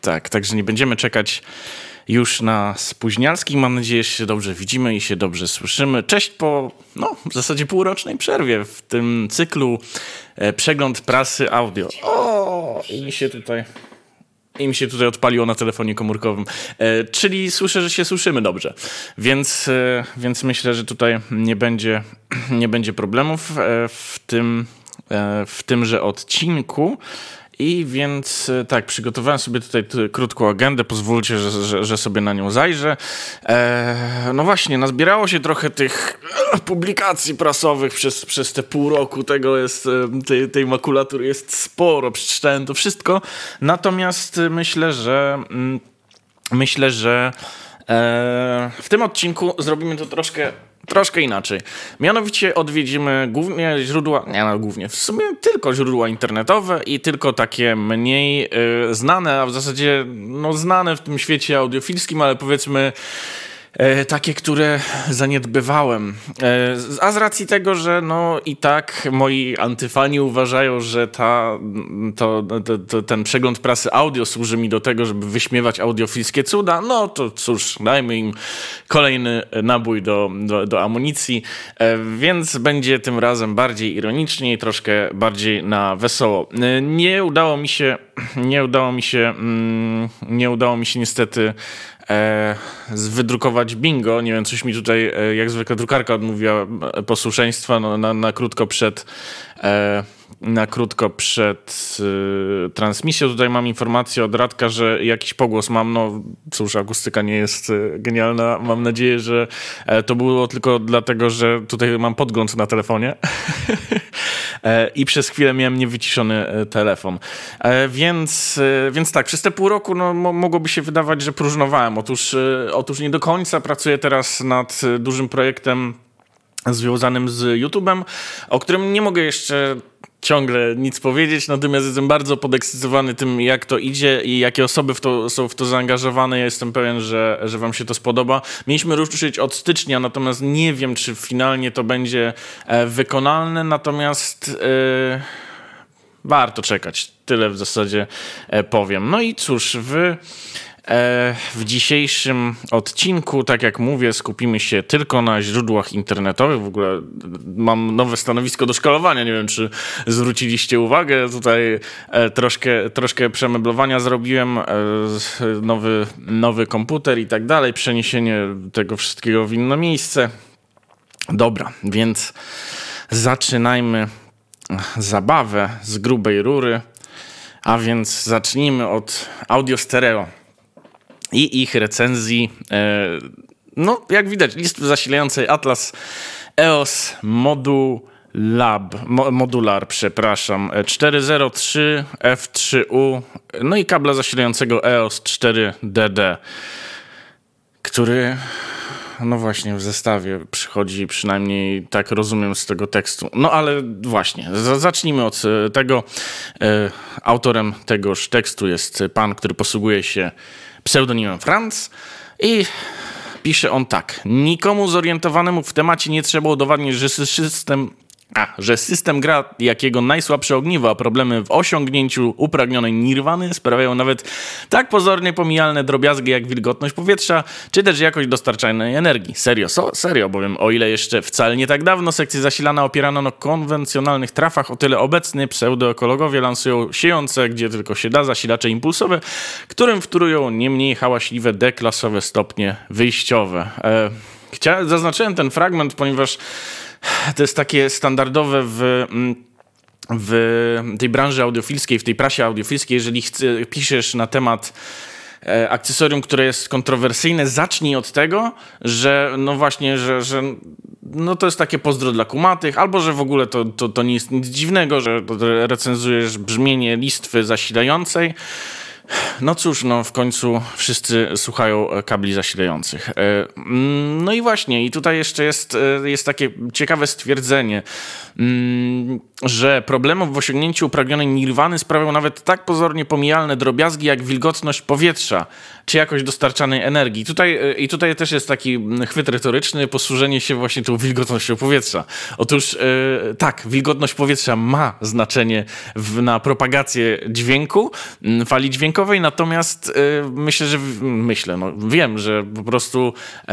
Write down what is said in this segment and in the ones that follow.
Tak, także nie będziemy czekać już na spóźnialski. Mam nadzieję, że się dobrze widzimy i się dobrze słyszymy. Cześć po, w zasadzie półrocznej przerwie w tym cyklu Przegląd prasy audio. I mi się tutaj odpaliło na telefonie komórkowym. Czyli słyszę, że się słyszymy dobrze. Więc myślę, że tutaj nie będzie problemów w tymże odcinku. I więc tak, przygotowałem sobie tutaj krótką agendę, pozwólcie, że sobie na nią zajrzę. No właśnie, nazbierało się trochę tych publikacji prasowych przez te pół roku, tej makulatury jest sporo, przeczytałem to wszystko, natomiast myślę, że w tym odcinku zrobimy to troszkę inaczej. Mianowicie odwiedzimy głównie w sumie tylko źródła internetowe i tylko takie mniej znane, a w zasadzie znane w tym świecie audiofilskim, ale powiedzmy takie, które zaniedbywałem. A z racji tego, że i tak moi antyfani uważają, że ten przegląd prasy audio służy mi do tego, żeby wyśmiewać audiofilskie cuda, to cóż, dajmy im kolejny nabój do amunicji, więc będzie tym razem bardziej ironicznie i troszkę bardziej na wesoło. Nie udało mi się niestety wydrukować bingo. Nie wiem, coś mi tutaj jak zwykle drukarka odmówiła posłuszeństwa na krótko przed transmisją. Tutaj mam informację od Radka, że jakiś pogłos mam. Cóż, akustyka nie jest genialna. Mam nadzieję, że to było tylko dlatego, że tutaj mam podgląd na telefonie i przez chwilę miałem niewyciszony telefon. Więc tak, przez te pół roku mogłoby się wydawać, że próżnowałem. Otóż nie do końca pracuję teraz nad dużym projektem związanym z YouTube'em, o którym nie mogę jeszcze ciągle nic powiedzieć, natomiast jestem bardzo podekscytowany tym, jak to idzie i jakie osoby są w to zaangażowane. Ja jestem pewien, że wam się to spodoba. Mieliśmy ruszyć od stycznia, natomiast nie wiem, czy finalnie to będzie wykonalne, natomiast warto czekać. Tyle w zasadzie powiem. No i cóż, w dzisiejszym odcinku, tak jak mówię, skupimy się tylko na źródłach internetowych. W ogóle mam nowe stanowisko do szkalowania. Nie wiem, czy zwróciliście uwagę. Tutaj troszkę przemeblowania zrobiłem. Nowy komputer i tak dalej. Przeniesienie tego wszystkiego w inne miejsce. Dobra, więc zaczynajmy zabawę z grubej rury. A więc zacznijmy od audio stereo i ich recenzji. Jak widać, listy zasilającej Atlas EOS Modular, 403 F3U, i kabla zasilającego EOS 4DD, który właśnie w zestawie przychodzi, przynajmniej tak rozumiem z tego tekstu. Ale właśnie, zacznijmy od tego. Autorem tegoż tekstu jest pan, który posługuje się pseudonimem Franz i pisze on tak. Nikomu zorientowanemu w temacie nie trzeba udowadniać, że system gra jakiego najsłabsze ogniwo, a problemy w osiągnięciu upragnionej nirwany sprawiają nawet tak pozornie pomijalne drobiazgi jak wilgotność powietrza, czy też jakość dostarczanej energii. Serio, bowiem o ile jeszcze wcale nie tak dawno sekcje zasilane opierano na konwencjonalnych trafach, o tyle obecnie pseudoekologowie lansują siejące, gdzie tylko się da, zasilacze impulsowe, którym wtórują nie mniej hałaśliwe D-klasowe stopnie wyjściowe. Zaznaczyłem ten fragment, ponieważ to jest takie standardowe w tej branży audiofilskiej, w tej prasie audiofilskiej. Jeżeli piszesz na temat akcesorium, które jest kontrowersyjne, zacznij od tego, że że to jest takie pozdro dla kumatych, albo że w ogóle to nie jest nic dziwnego, że recenzujesz brzmienie listwy zasilającej. Cóż, w końcu wszyscy słuchają kabli zasilających. I właśnie, i tutaj jeszcze jest takie ciekawe stwierdzenie, że problemów w osiągnięciu upragnionej nirwany sprawiają nawet tak pozornie pomijalne drobiazgi jak wilgotność powietrza, czy jakość dostarczanej energii. I tutaj też jest taki chwyt retoryczny, posłużenie się właśnie tą wilgotnością powietrza. Otóż tak, wilgotność powietrza ma znaczenie na propagację dźwięku, fali dźwiękowej, dźwiękowej, natomiast wiem, że po prostu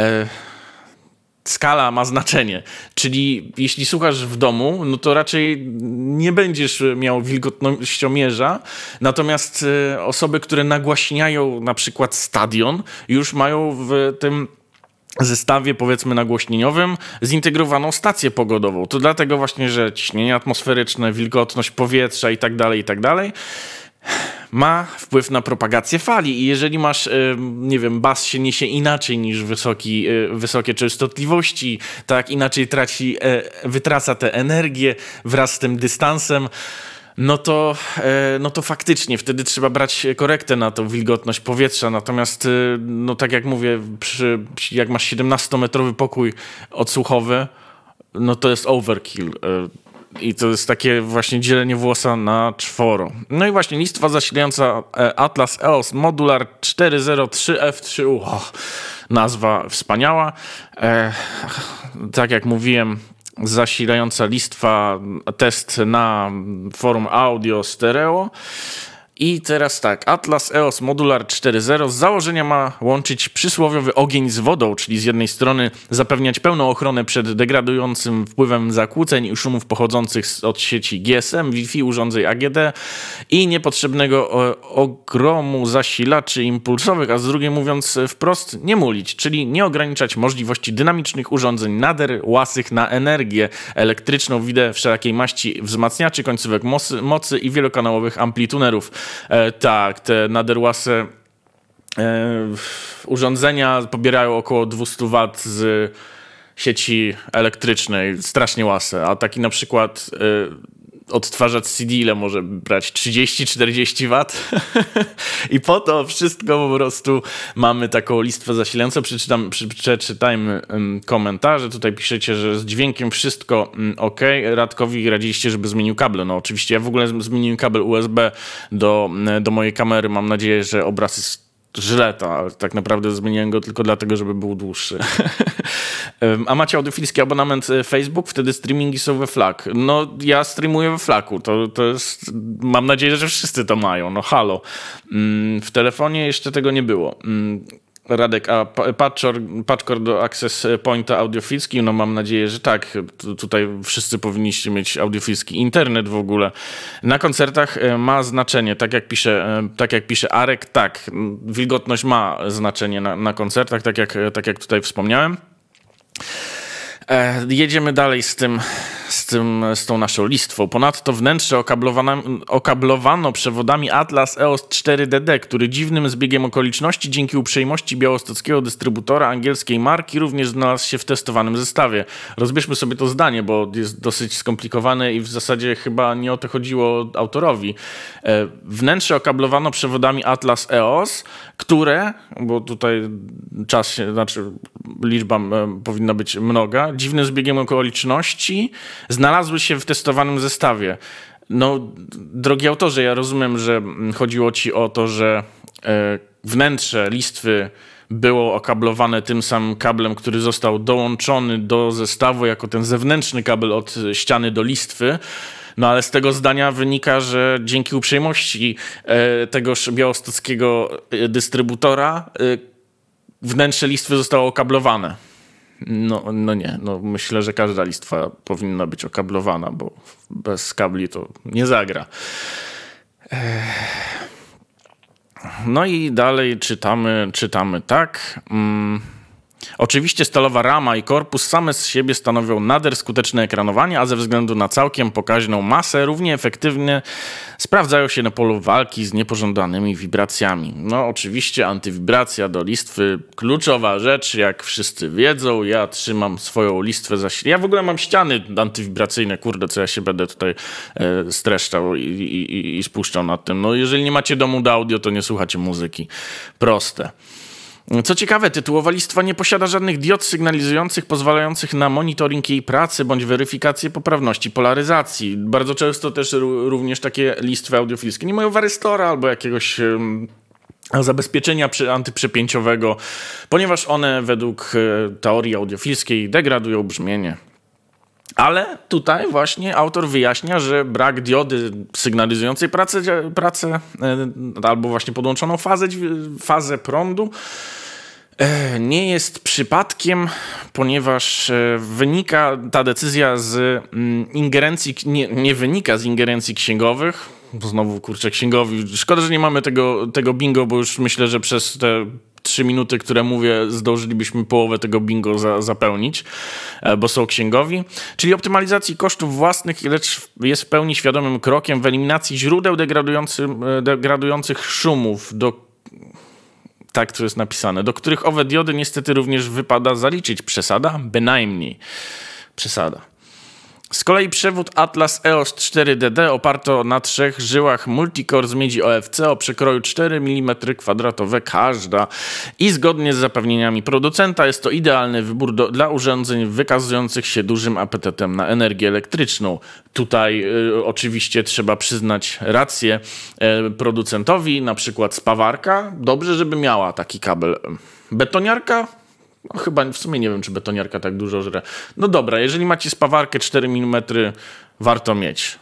skala ma znaczenie. Czyli jeśli słuchasz w domu, no to raczej nie będziesz miał wilgotnościomierza, natomiast osoby, które nagłaśniają na przykład stadion, już mają w tym zestawie, powiedzmy, nagłośnieniowym zintegrowaną stację pogodową. To dlatego właśnie, że ciśnienie atmosferyczne, wilgotność powietrza i tak dalej, ma wpływ na propagację fali i jeżeli masz, bas się niesie inaczej niż wysokie częstotliwości, tak inaczej wytraca tę energię wraz z tym dystansem, no to faktycznie wtedy trzeba brać korektę na tą wilgotność powietrza. Natomiast, tak jak mówię, jak masz 17-metrowy pokój odsłuchowy, no to jest overkill. I to jest takie właśnie dzielenie włosa na czworo. No i właśnie listwa zasilająca Atlas EOS Modular 403F3U. Nazwa wspaniała. Tak jak mówiłem, zasilająca listwa, test na forum audio stereo. I teraz tak, Atlas EOS Modular 4.0 z założenia ma łączyć przysłowiowy ogień z wodą, czyli z jednej strony zapewniać pełną ochronę przed degradującym wpływem zakłóceń i szumów pochodzących od sieci GSM, Wi-Fi, urządzeń AGD i niepotrzebnego ogromu zasilaczy impulsowych, a z drugiej mówiąc wprost nie mulić, czyli nie ograniczać możliwości dynamicznych urządzeń nader łasych na energię elektryczną, widzę wszelakiej maści wzmacniaczy końcówek mocy i wielokanałowych amplitunerów. Tak, te naderłase urządzenia pobierają około 200 W z sieci elektrycznej, strasznie łase, a taki na przykład odtwarzacz CD ile może brać? 30-40 W? I po to wszystko po prostu mamy taką listwę zasilającą. Przeczytajmy komentarze. Tutaj piszecie, że z dźwiękiem wszystko ok. Radkowi radziliście, żeby zmienił kable. No oczywiście ja w ogóle zmieniłem kabel USB do mojej kamery. Mam nadzieję, że obraz jest żyleta, ale tak naprawdę zmieniłem go tylko dlatego, żeby był dłuższy. A macie audiofilski abonament Facebook? Wtedy streamingi są we FLAC. No ja streamuję we FLAC-u. To jest, mam nadzieję, że wszyscy to mają. No halo. W telefonie jeszcze tego nie było. Radek, a patchcore do Access Pointa audiofilski? No mam nadzieję, że tak. Tutaj wszyscy powinniście mieć audiofilski internet w ogóle. Na koncertach ma znaczenie, tak jak pisze Arek, tak. Wilgotność ma znaczenie na koncertach, tak jak tutaj wspomniałem. Jedziemy dalej z tą naszą listwą. Ponadto wnętrze okablowano przewodami Atlas EOS 4DD, który dziwnym zbiegiem okoliczności dzięki uprzejmości białostockiego dystrybutora angielskiej marki również znalazł się w testowanym zestawie. Rozbierzmy sobie to zdanie, bo jest dosyć skomplikowane i w zasadzie chyba nie o to chodziło autorowi. Wnętrze okablowano przewodami Atlas EOS, które, bo tutaj liczba powinna być mnoga, dziwnym zbiegiem okoliczności znalazły się w testowanym zestawie. No, drogi autorze, ja rozumiem, że chodziło ci o to, że wnętrze listwy było okablowane tym samym kablem, który został dołączony do zestawu jako ten zewnętrzny kabel od ściany do listwy. No ale z tego zdania wynika, że dzięki uprzejmości tegoż białostockiego dystrybutora wnętrze listwy zostało okablowane. No nie, myślę, że każda listwa powinna być okablowana, bo bez kabli to nie zagra. No i dalej czytamy tak. Oczywiście stalowa rama i korpus same z siebie stanowią nader skuteczne ekranowanie, a ze względu na całkiem pokaźną masę równie efektywnie sprawdzają się na polu walki z niepożądanymi wibracjami. No oczywiście antywibracja do listwy, kluczowa rzecz, jak wszyscy wiedzą. Ja trzymam swoją listwę ja w ogóle mam ściany antywibracyjne, kurde, co ja się będę tutaj streszczał i spuszczał nad tym. No jeżeli nie macie domu do audio, to nie słuchacie muzyki. Proste. Co ciekawe, tytułowa listwa nie posiada żadnych diod sygnalizujących, pozwalających na monitoring jej pracy bądź weryfikację poprawności polaryzacji. Bardzo często też również takie listwy audiofilskie nie mają warystora albo jakiegoś zabezpieczenia antyprzepięciowego, ponieważ one według teorii audiofilskiej degradują brzmienie. Ale tutaj właśnie autor wyjaśnia, że brak diody sygnalizującej pracę albo właśnie podłączoną fazę prądu nie jest przypadkiem, ponieważ wynika ta decyzja z ingerencji, nie wynika z ingerencji księgowych. Znowu, księgowi. Szkoda, że nie mamy tego bingo, bo już myślę, że przez te 3 minuty, które mówię, zdążylibyśmy połowę tego bingo zapełnić, bo są księgowi. Czyli optymalizacji kosztów własnych, lecz jest w pełni świadomym krokiem w eliminacji źródeł degradujących szumów, tak to jest napisane, do których owe diody niestety również wypada zaliczyć. Przesada? Bynajmniej. Przesada. Z kolei przewód Atlas EOS 4DD oparto na 3 żyłach multicore z miedzi OFC o przekroju 4 mm² każda i zgodnie z zapewnieniami producenta jest to idealny wybór dla urządzeń wykazujących się dużym apetytem na energię elektryczną. Tutaj oczywiście trzeba przyznać rację producentowi, na przykład spawarka. Dobrze, żeby miała taki kabel. Betoniarka? No, chyba w sumie nie wiem, czy betoniarka tak dużo żre. No dobra, jeżeli macie spawarkę 4 mm, warto mieć.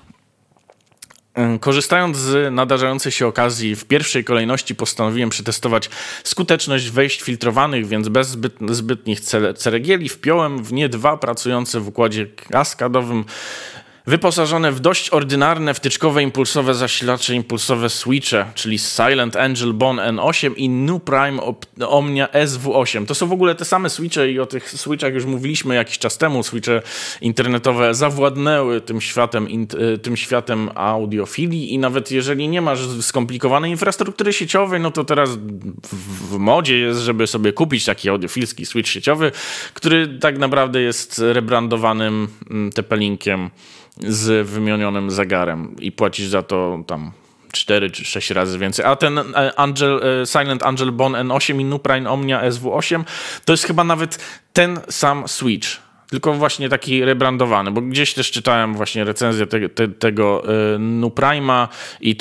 Korzystając z nadarzającej się okazji, w pierwszej kolejności postanowiłem przetestować skuteczność wejść filtrowanych, więc bez zbytnich ceregieli wpiąłem w nie 2 pracujące w układzie kaskadowym, wyposażone w dość ordynarne wtyczkowe impulsowe zasilacze impulsowe switche, czyli Silent Angel Bone N8 i Nuprime Omnia SW8. To są w ogóle te same switche i o tych switchach już mówiliśmy jakiś czas temu. Switche internetowe zawładnęły tym światem audiofilii i nawet jeżeli nie masz skomplikowanej infrastruktury sieciowej, no to teraz w modzie jest, żeby sobie kupić taki audiofilski switch sieciowy, który tak naprawdę jest rebrandowanym tepelinkiem z wymienionym zegarem i płacisz za to tam 4 czy 6 razy więcej. A ten Silent Angel Bone N8 i Nuprime Omnia SW8 to jest chyba nawet ten sam switch, tylko właśnie taki rebrandowany, bo gdzieś też czytałem właśnie recenzję tego Nuprime'a i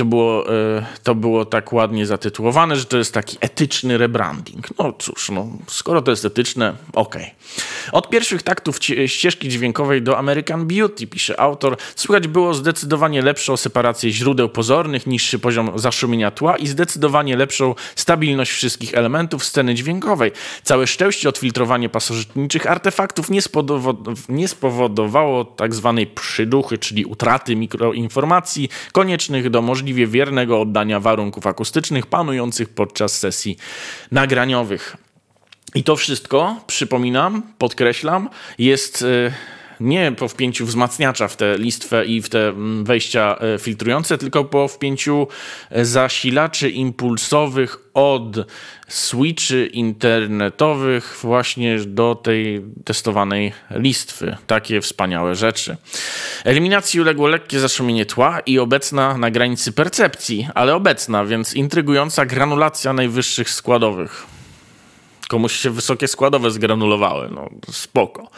to było tak ładnie zatytułowane, że to jest taki etyczny rebranding. No cóż, skoro to jest etyczne, okej. Od pierwszych taktów ścieżki dźwiękowej do American Beauty, pisze autor, słychać było zdecydowanie lepszą separację źródeł pozornych, niższy poziom zaszumienia tła i zdecydowanie lepszą stabilność wszystkich elementów sceny dźwiękowej. Całe szczęście odfiltrowanie pasożytniczych artefaktów nie spowodowało tak zwanej przyduchy, czyli utraty mikroinformacji koniecznych do możliwie wiernego oddania warunków akustycznych panujących podczas sesji nagraniowych. I to wszystko, przypominam, podkreślam, jest nie po wpięciu wzmacniacza w tę listwę i w te wejścia filtrujące, tylko po wpięciu zasilaczy impulsowych od switchy internetowych właśnie do tej testowanej listwy. Takie wspaniałe rzeczy. Eliminacji uległo lekkie zaszumienie tła i obecna na granicy percepcji, ale obecna, więc intrygująca granulacja najwyższych składowych. Komuś się wysokie składowe zgranulowały. No spoko.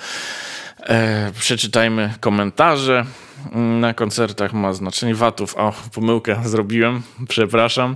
Przeczytajmy komentarze. Na koncertach ma znaczenie watów. O, pomyłkę zrobiłem. Przepraszam.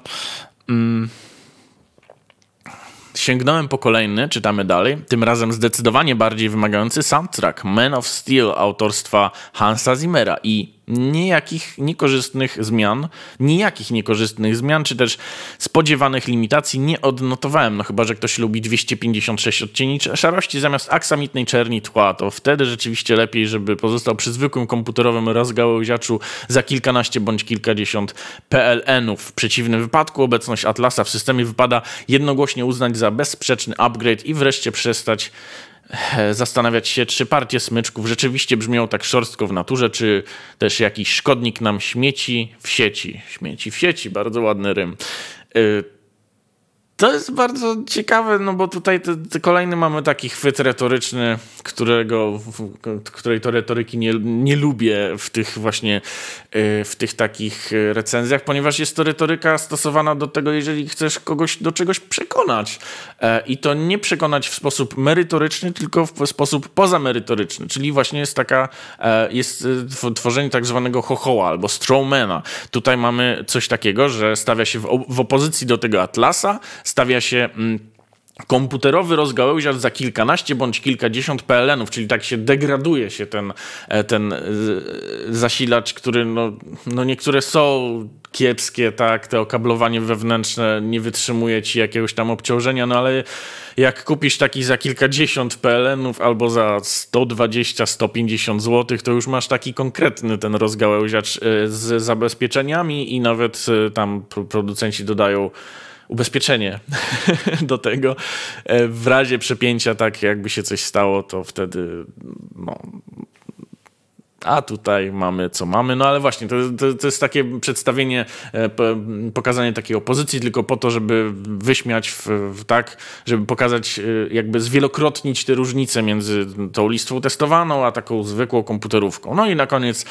Sięgnąłem po kolejny, czytamy dalej, tym razem zdecydowanie bardziej wymagający soundtrack Man of Steel autorstwa Hansa Zimmera i nijakich niekorzystnych zmian, czy też spodziewanych limitacji nie odnotowałem. No chyba, że ktoś lubi 256 odcieni szarości zamiast aksamitnej czerni tła, to wtedy rzeczywiście lepiej, żeby pozostał przy zwykłym komputerowym rozgałęziaczu za kilkanaście bądź kilkadziesiąt PLN-ów. W przeciwnym wypadku obecność Atlasa w systemie wypada jednogłośnie uznać za bezsprzeczny upgrade i wreszcie przestać zastanawiać się, czy partie smyczków rzeczywiście brzmią tak szorstko w naturze, czy też jakiś szkodnik nam śmieci w sieci. Śmieci w sieci, bardzo ładny rym. To jest bardzo ciekawe, no bo tutaj kolejny mamy taki chwyt retoryczny, której to retoryki nie lubię w tych takich recenzjach, ponieważ jest to retoryka stosowana do tego, jeżeli chcesz kogoś do czegoś przekonać. I to nie przekonać w sposób merytoryczny, tylko w sposób pozamerytoryczny. Czyli właśnie jest tworzenie tak zwanego chochoła albo strawmana. Tutaj mamy coś takiego, że stawia się w opozycji do tego Atlasa, stawia się komputerowy rozgałęziacz za kilkanaście bądź kilkadziesiąt PLN-ów, czyli tak się degraduje się ten zasilacz, który no niektóre są kiepskie, tak, to okablowanie wewnętrzne nie wytrzymuje ci jakiegoś tam obciążenia, no ale jak kupisz taki za kilkadziesiąt PLN-ów albo za 120-150 zł, to już masz taki konkretny ten rozgałęziacz z zabezpieczeniami i nawet tam producenci dodają ubezpieczenie do tego. W razie przepięcia, tak jakby się coś stało, to wtedy a tutaj mamy co mamy. No ale właśnie, to jest takie przedstawienie, pokazanie takiej opozycji tylko po to, żeby wyśmiać, tak, żeby pokazać, jakby zwielokrotnić te różnice między tą listwą testowaną, a taką zwykłą komputerówką. No i na koniec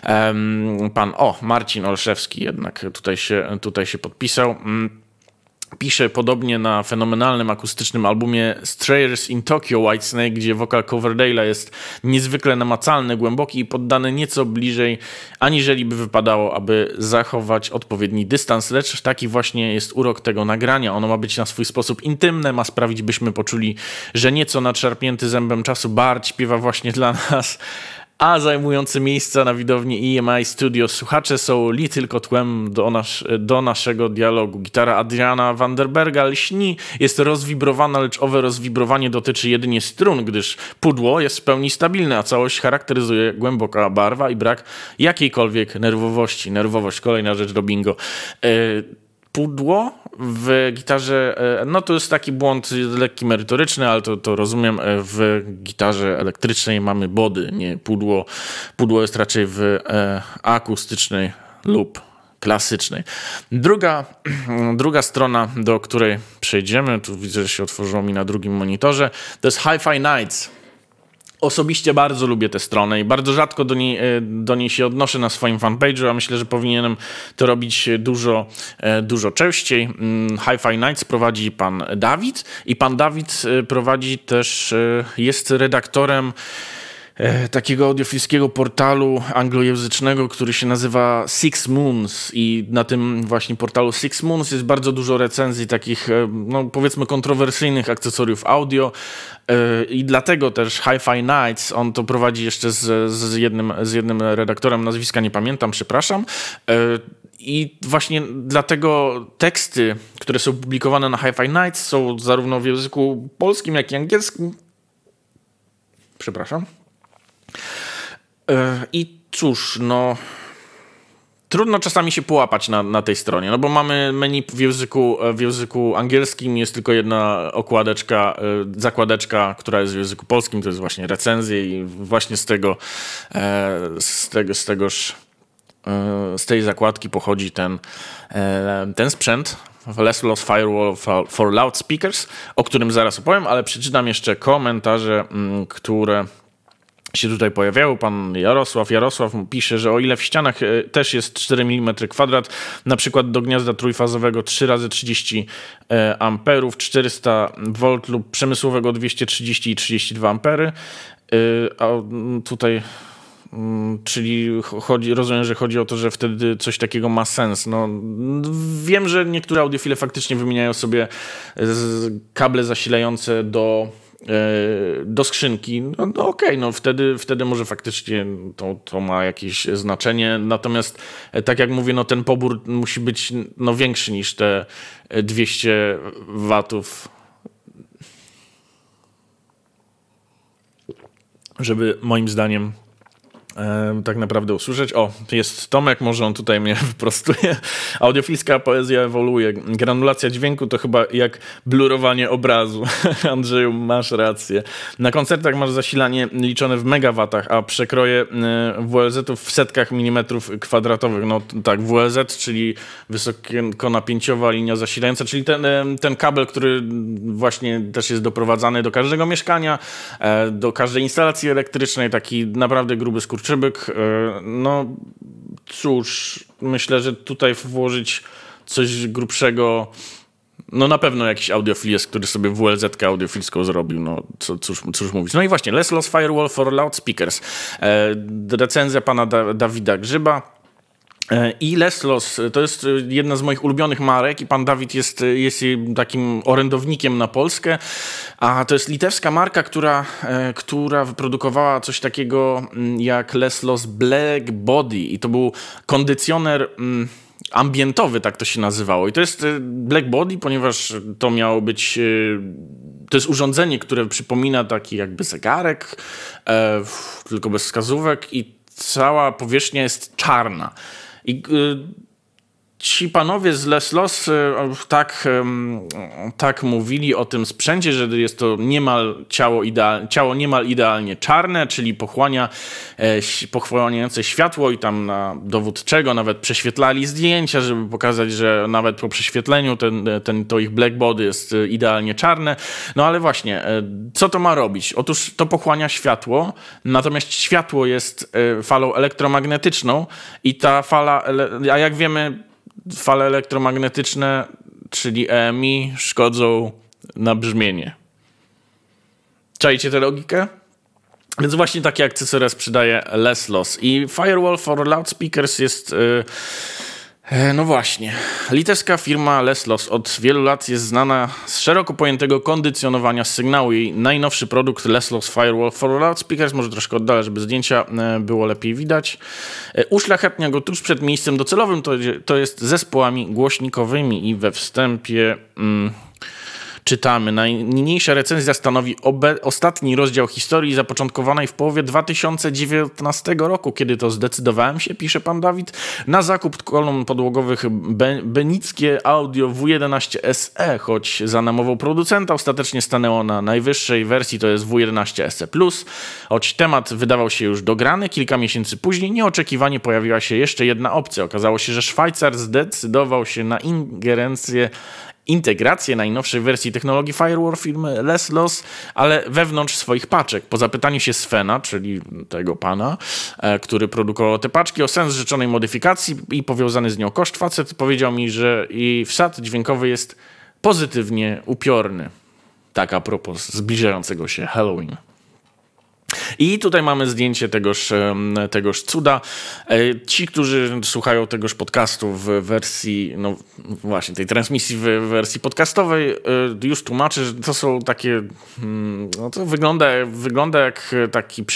Marcin Olszewski jednak tutaj się podpisał. Pisze podobnie na fenomenalnym akustycznym albumie Strayers in Tokyo Whitesnake, gdzie wokal Coverdale'a jest niezwykle namacalny, głęboki i poddany nieco bliżej, aniżeli by wypadało, aby zachować odpowiedni dystans, lecz taki właśnie jest urok tego nagrania. Ono ma być na swój sposób intymne, ma sprawić, byśmy poczuli, że nieco nadszarpnięty zębem czasu Bart śpiewa właśnie dla nas, a zajmujące miejsca na widowni EMI Studio słuchacze są li tylko tłem do naszego dialogu. Gitara Adriana Vanderberga lśni, jest rozwibrowana, lecz owe rozwibrowanie dotyczy jedynie strun, gdyż pudło jest w pełni stabilne, a całość charakteryzuje głęboka barwa i brak jakiejkolwiek nerwowości. Nerwowość, kolejna rzecz do bingo. Pudło w gitarze, no to jest taki błąd lekki merytoryczny, ale to rozumiem, w gitarze elektrycznej mamy body, nie pudło. Pudło jest raczej w akustycznej lub klasycznej. Druga strona, do której przejdziemy, tu widzę, że się otworzyło mi na drugim monitorze, to jest Hi-Fi Nights. Osobiście bardzo lubię tę stronę i bardzo rzadko do niej się odnoszę na swoim fanpage'u, a myślę, że powinienem to robić dużo częściej. Hi-Fi Nights prowadzi pan Dawid i pan Dawid prowadzi też, jest redaktorem takiego audiofilskiego portalu anglojęzycznego, który się nazywa Six Moons i na tym właśnie portalu Six Moons jest bardzo dużo recenzji takich, no powiedzmy, kontrowersyjnych akcesoriów audio i dlatego też Hi-Fi Nights, on to prowadzi jeszcze z jednym redaktorem, nazwiska nie pamiętam, przepraszam. I właśnie dlatego teksty, które są publikowane na Hi-Fi Nights, są zarówno w języku polskim, jak i angielskim. Przepraszam. I cóż, no trudno czasami się połapać na tej stronie, no bo mamy menu w języku angielskim, jest tylko jedna zakładeczka, która jest w języku polskim, to jest właśnie recenzje i właśnie z tej zakładki pochodzi ten sprzęt. Less Firewall for Loudspeakers, o którym zaraz opowiem, ale przeczytam jeszcze komentarze, które się tutaj pojawiały. Pan Jarosław pisze, że o ile w ścianach też jest 4 mm kwadrat, na przykład do gniazda trójfazowego 3x30 amperów, 400 V lub przemysłowego 230 i 32 ampery, a tutaj czyli rozumiem, że chodzi o to, że wtedy coś takiego ma sens. No, wiem, że niektóre audiofile faktycznie wymieniają sobie kable zasilające do skrzynki. No okej, no wtedy może faktycznie to ma jakieś znaczenie. Natomiast tak jak mówię, no ten pobór musi być większy niż te 200 watów, żeby moim zdaniem tak naprawdę usłyszeć. O, jest Tomek, może on tutaj mnie wyprostuje. Audiofilska poezja ewoluuje. Granulacja dźwięku to chyba jak blurowanie obrazu. Andrzeju, masz rację. Na koncertach masz zasilanie liczone w megawatach, a przekroje WLZ-ów w setkach milimetrów kwadratowych. No tak, WLZ, czyli wysokonapięciowa linia zasilająca, czyli ten kabel, który właśnie też jest doprowadzany do każdego mieszkania, do każdej instalacji elektrycznej, taki naprawdę gruby skurczybyk. No cóż, myślę, że tutaj włożyć coś grubszego, no na pewno jakiś audiofil jest, który sobie WLZ-kę audiofilską zrobił, no cóż mówić. No i właśnie, Less Firewall for Loudspeakers. Recenzja pana Dawida Grzyba. I Leslos to jest jedna z moich ulubionych marek i pan Dawid jest jej takim orędownikiem na Polskę, a to jest litewska marka, która wyprodukowała coś takiego jak Leslos Black Body i to był kondycjoner ambientowy, tak to się nazywało. I to jest Black Body, ponieważ to miało być... To jest urządzenie, które przypomina taki jakby zegarek, tylko bez wskazówek i cała powierzchnia jest czarna. I ci panowie z Leslos tak mówili o tym sprzęcie, że jest to ciało niemal idealnie czarne, czyli pochłaniające światło i tam na dowód czego nawet prześwietlali zdjęcia, żeby pokazać, że nawet po prześwietleniu to ich black body jest idealnie czarne. No ale właśnie, co to ma robić? Otóż to pochłania światło, natomiast światło jest falą elektromagnetyczną i ta fala, a jak wiemy, fale elektromagnetyczne, czyli EMI, szkodzą na brzmienie. Czajcie tę logikę? Więc właśnie takie akcesoria sprzedaje Leslos. I Firewall for Loudspeakers jest... No właśnie. Litewska firma Leslos od wielu lat jest znana z szeroko pojętego kondycjonowania sygnału. Jej najnowszy produkt Leslos Firewall for Loudspeakers, może troszkę oddalę, żeby zdjęcia było lepiej widać, uszlachetnia go tuż przed miejscem docelowym, to jest zespołami głośnikowymi i we wstępie... Czytamy, najniniejsza recenzja stanowi ostatni rozdział historii zapoczątkowanej w połowie 2019 roku, kiedy to zdecydowałem się, pisze pan Dawid, na zakup kolumn podłogowych Benickie Audio W11 SE, choć za namową producenta ostatecznie stanęło na najwyższej wersji, to jest W11 SE+. Choć temat wydawał się już dograny, kilka miesięcy później nieoczekiwanie pojawiła się jeszcze jedna opcja. Okazało się, że Szwajcar zdecydował się na integrację najnowszej wersji technologii Firewall firmy Leslos, ale wewnątrz swoich paczek. Po zapytaniu się Svena, czyli tego pana, który produkował te paczki, o sens rzeczonej modyfikacji i powiązany z nią koszt, facet powiedział mi, że jej wsad dźwiękowy jest pozytywnie upiorny. Tak a propos zbliżającego się Halloween. I tutaj mamy zdjęcie tegoż cuda. Ci, którzy słuchają tegoż podcastu w wersji, no właśnie tej transmisji w wersji podcastowej, już tłumaczę, że to są takie, no to wygląda jak taki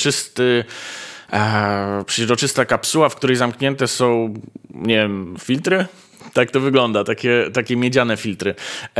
przeźroczysta kapsuła, w której zamknięte są, nie wiem, filtry? Tak to wygląda, takie miedziane filtry.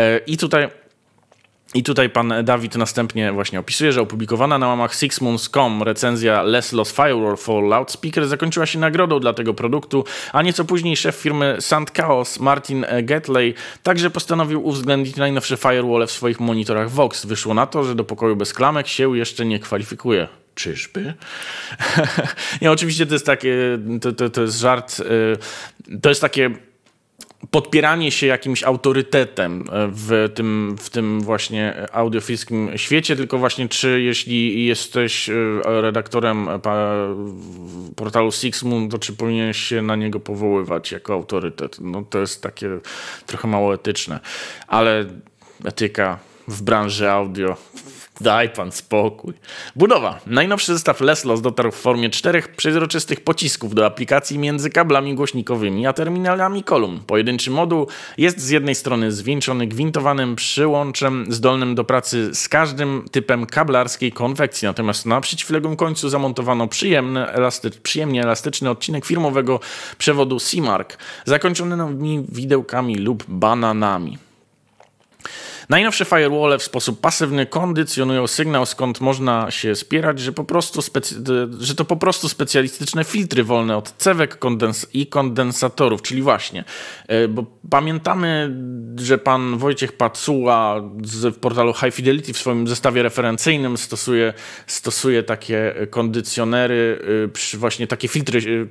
I tutaj pan Dawid następnie właśnie opisuje, że opublikowana na łamach sixmoons.com recenzja Leslos Firewall for Loudspeaker zakończyła się nagrodą dla tego produktu, a nieco później szef firmy Sound Chaos Martin Getley także postanowił uwzględnić najnowsze firewall w swoich monitorach Vox. Wyszło na to, że do pokoju bez klamek się jeszcze nie kwalifikuje. Czyżby? Nie, oczywiście to jest takie, to jest żart, to jest takie podpieranie się jakimś autorytetem w tym właśnie audiofilskim świecie, tylko właśnie jeśli jesteś redaktorem portalu Sixmoon, to czy powinieneś się na niego powoływać jako autorytet? No to jest takie trochę mało etyczne, ale etyka w branży audio... Daj pan spokój. Budowa. Najnowszy zestaw Leslos dotarł w formie 4 przezroczystych pocisków do aplikacji między kablami głośnikowymi a terminalami kolumn. Pojedynczy moduł jest z jednej strony zwieńczony gwintowanym przyłączem zdolnym do pracy z każdym typem kablarskiej konwekcji, natomiast na przeciwległym końcu zamontowano przyjemnie elastyczny odcinek firmowego przewodu C-Mark, zakończonymi widełkami lub bananami. Najnowsze firewall w sposób pasywny kondycjonują sygnał, skąd można się spierać, że to po prostu specjalistyczne filtry wolne od cewek i kondensatorów, czyli właśnie, bo pamiętamy, że pan Wojciech Pacuła z portalu High Fidelity w swoim zestawie referencyjnym stosuje takie kondycjonery, właśnie takie filtry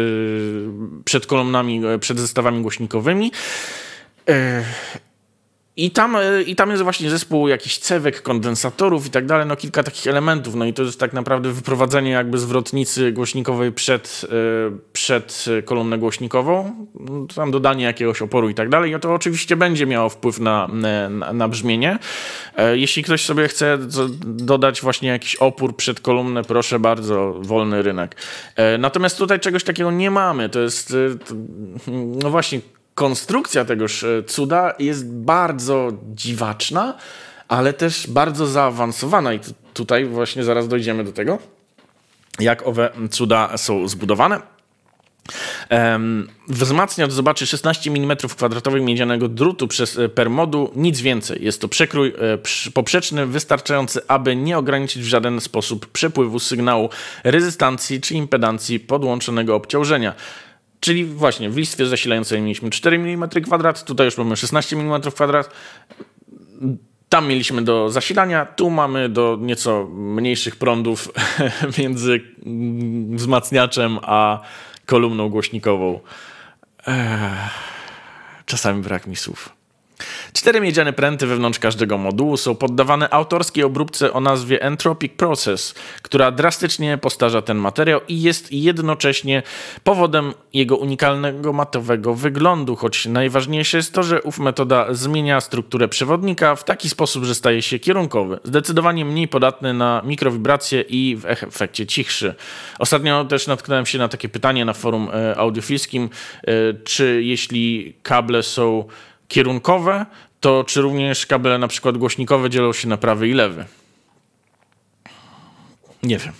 przed kolumnami, przed zestawami głośnikowymi. I tam jest właśnie zespół jakichś cewek, kondensatorów i tak dalej, no kilka takich elementów, no i to jest tak naprawdę wyprowadzenie jakby zwrotnicy głośnikowej przed kolumnę głośnikową, tam dodanie jakiegoś oporu i tak dalej, i to oczywiście będzie miało wpływ na brzmienie. Jeśli ktoś sobie chce dodać właśnie jakiś opór przed kolumnę, proszę bardzo, wolny rynek. Natomiast tutaj czegoś takiego nie mamy, to jest, no właśnie, konstrukcja tegoż cuda jest bardzo dziwaczna, ale też bardzo zaawansowana i tutaj właśnie zaraz dojdziemy do tego, jak owe cuda są zbudowane. Wzmacniacz zobaczy 16 mm² miedzianego drutu per moduł, nic więcej. Jest to przekrój poprzeczny wystarczający, aby nie ograniczyć w żaden sposób przepływu sygnału rezystancji czy impedancji podłączonego obciążenia. Czyli właśnie w listwie zasilającej mieliśmy 4 mm², tutaj już mamy 16 mm². Tam mieliśmy do zasilania, tu mamy do nieco mniejszych prądów między wzmacniaczem a kolumną głośnikową. Czasami brak mi słów. 4 miedziane pręty wewnątrz każdego modułu są poddawane autorskiej obróbce o nazwie Entropic Process, która drastycznie postarza ten materiał i jest jednocześnie powodem jego unikalnego matowego wyglądu, choć najważniejsze jest to, że ów metoda zmienia strukturę przewodnika w taki sposób, że staje się kierunkowy, zdecydowanie mniej podatny na mikrowibracje i w efekcie cichszy. Ostatnio też natknąłem się na takie pytanie na forum audiofilskim, czy jeśli kable są kierunkowe, to czy również kable na przykład głośnikowe dzielą się na prawy i lewy? Nie wiem.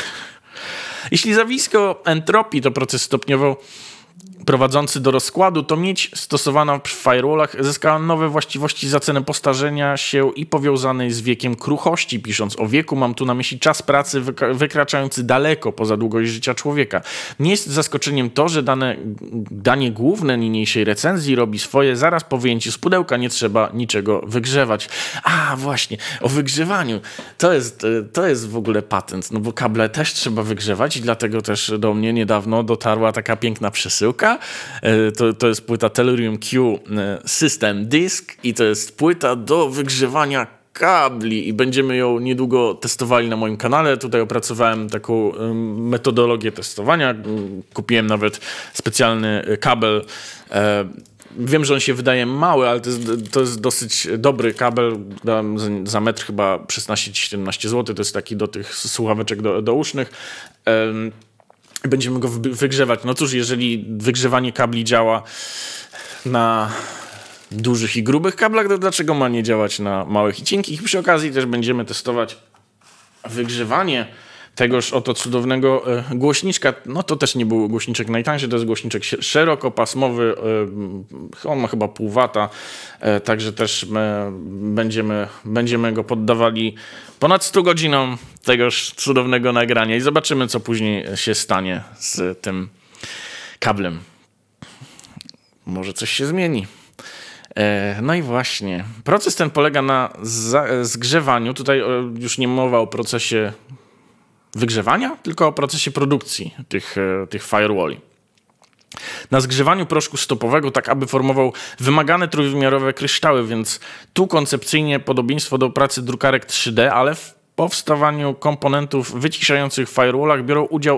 Jeśli zjawisko entropii to proces stopniowo prowadzący do rozkładu, to miedź stosowana w firewallach zyskała nowe właściwości za cenę postarzenia się i powiązanej z wiekiem kruchości. Pisząc o wieku, mam tu na myśli czas pracy wykraczający daleko poza długość życia człowieka. Nie jest zaskoczeniem to, że danie główne niniejszej recenzji robi swoje. Zaraz po wyjęciu z pudełka nie trzeba niczego wygrzewać. A właśnie, o wygrzewaniu. To jest w ogóle patent, no bo kable też trzeba wygrzewać i dlatego też do mnie niedawno dotarła taka piękna przesyłka. To jest płyta Tellurium Q System Disk i to jest płyta do wygrzewania kabli i będziemy ją niedługo testowali na moim kanale. Tutaj opracowałem taką metodologię testowania. Kupiłem nawet specjalny kabel. Wiem, że on się wydaje mały, ale to jest dosyć dobry kabel. Dałem za metr chyba 16-17 zł. To jest taki do tych słuchaweczek dousznych. Będziemy go wygrzewać. No cóż, jeżeli wygrzewanie kabli działa na dużych i grubych kablach, to dlaczego ma nie działać na małych i cienkich? I przy okazji też będziemy testować wygrzewanie tegoż oto cudownego głośniczka. No to też nie był głośniczek najtańszy, to jest głośniczek szerokopasmowy. On ma chyba pół wata, także też będziemy go poddawali ponad 100 godzinom tegoż cudownego nagrania i zobaczymy, co później się stanie z tym kablem. Może coś się zmieni. No i właśnie. Proces ten polega na zgrzewaniu. Tutaj już nie mowa o procesie wygrzewania, tylko o procesie produkcji tych firewalli. Na zgrzewaniu proszku stopowego, tak aby formował wymagane trójwymiarowe kryształy, więc tu koncepcyjnie podobieństwo do pracy drukarek 3D, ale w powstawaniu komponentów wyciszających w firewallach biorą udział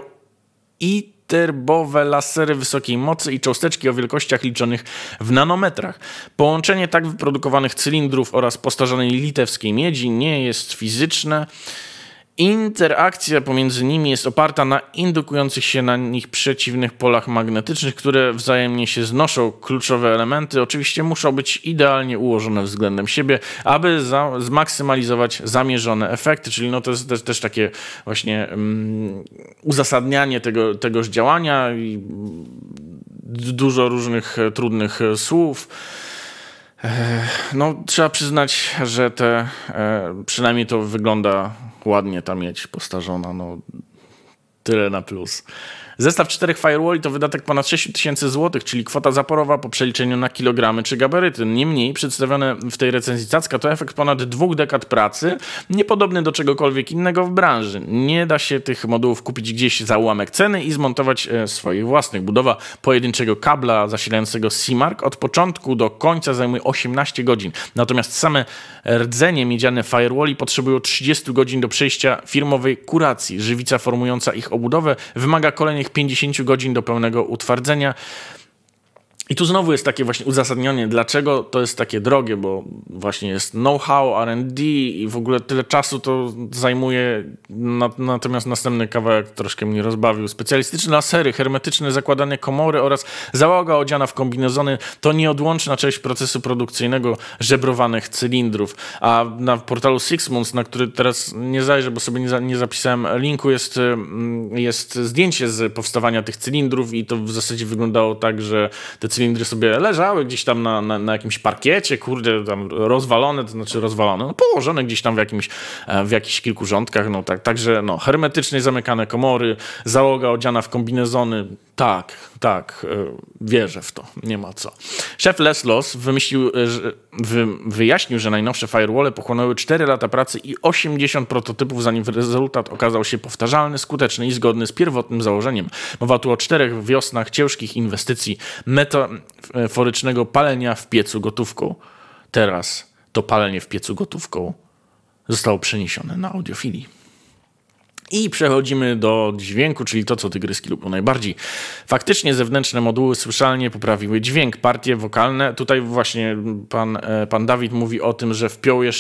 terbowe lasery wysokiej mocy i cząsteczki o wielkościach liczonych w nanometrach. Połączenie tak wyprodukowanych cylindrów oraz postarzanej litewskiej miedzi nie jest fizyczne. Interakcja pomiędzy nimi jest oparta na indukujących się na nich przeciwnych polach magnetycznych, które wzajemnie się znoszą. Kluczowe elementy oczywiście muszą być idealnie ułożone względem siebie, aby zmaksymalizować zamierzone efekty, czyli no to jest też takie właśnie uzasadnianie tegoż działania i dużo różnych trudnych słów. No, trzeba przyznać, że przynajmniej to wygląda ładnie, ta miedź postarzona. No, Tyle na plus. Zestaw 4 firewalli to wydatek ponad 6 000 złotych, czyli kwota zaporowa po przeliczeniu na kilogramy czy gabaryty. Niemniej przedstawione w tej recenzji cacka to efekt ponad 2 dekad pracy, niepodobny do czegokolwiek innego w branży. Nie da się tych modułów kupić gdzieś za ułamek ceny i zmontować swoich własnych. Budowa pojedynczego kabla zasilającego C-Mark od początku do końca zajmuje 18 godzin. Natomiast same rdzenie miedziane firewalli potrzebują 30 godzin do przejścia firmowej kuracji. Żywica formująca ich obudowę wymaga kolejnych 50 godzin do pełnego utwardzenia. I tu znowu jest takie właśnie uzasadnienie, dlaczego to jest takie drogie, bo właśnie jest know-how, R&D i w ogóle tyle czasu to zajmuje. Natomiast następny kawałek troszkę mnie rozbawił. Specjalistyczne lasery, hermetyczne zakładane komory oraz załoga odziana w kombinezony to nieodłączna część procesu produkcyjnego żebrowanych cylindrów. A na portalu Six Months, na który teraz nie zajrzę, bo sobie nie zapisałem linku, jest zdjęcie z powstawania tych cylindrów i to w zasadzie wyglądało tak, że te cylindry sobie leżały gdzieś tam na jakimś parkiecie, kurde, tam rozwalone, to znaczy rozwalone, no położone gdzieś tam w jakichś kilku rządkach, no tak, także no, hermetycznie zamykane komory, załoga odziana w kombinezony, tak, wierzę w to, nie ma co. Szef Leslos wyjaśnił, że najnowsze firewalle pochłonęły 4 lata pracy i 80 prototypów, zanim rezultat okazał się powtarzalny, skuteczny i zgodny z pierwotnym założeniem. Mowa tu o 4 wiosnach ciężkich inwestycji metaforycznego palenia w piecu gotówką. Teraz to palenie w piecu gotówką zostało przeniesione na audiofilii. I przechodzimy do dźwięku, czyli to, co tygryski lubią najbardziej. Faktycznie zewnętrzne moduły słyszalnie poprawiły dźwięk, partie wokalne. Tutaj właśnie pan Dawid mówi o tym, że